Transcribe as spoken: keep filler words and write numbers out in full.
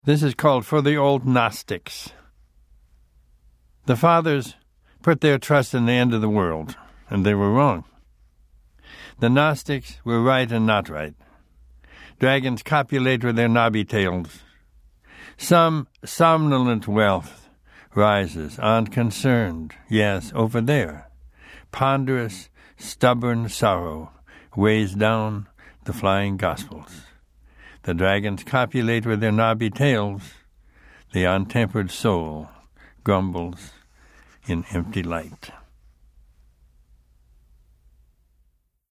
This is called For the Old Gnostics. The fathers put their trust in the end of the world, and they were wrong. The Gnostics were right and not right. Dragons copulate with their knobby tails. Some somnolent wealth rises, unconcerned, yes, over there. Ponderous, stubborn sorrow weighs down the flying gospels. The dragons copulate with their knobby tails. The untempered soul grumbles in empty light.